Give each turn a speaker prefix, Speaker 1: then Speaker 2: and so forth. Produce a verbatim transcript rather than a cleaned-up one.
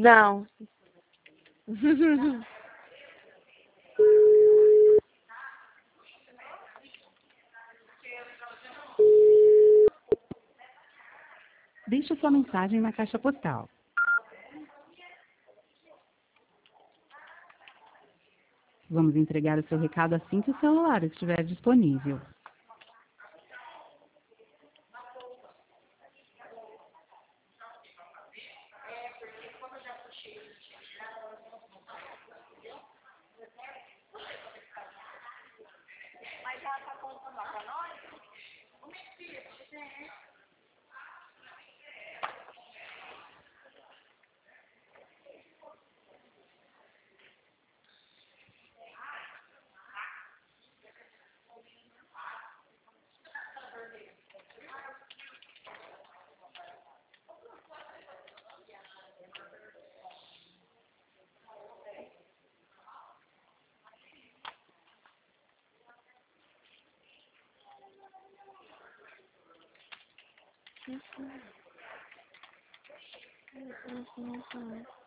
Speaker 1: Não.
Speaker 2: Deixe sua mensagem na caixa postal. Vamos entregar o seu recado assim que o celular estiver disponível.
Speaker 1: Uhum. Uhum.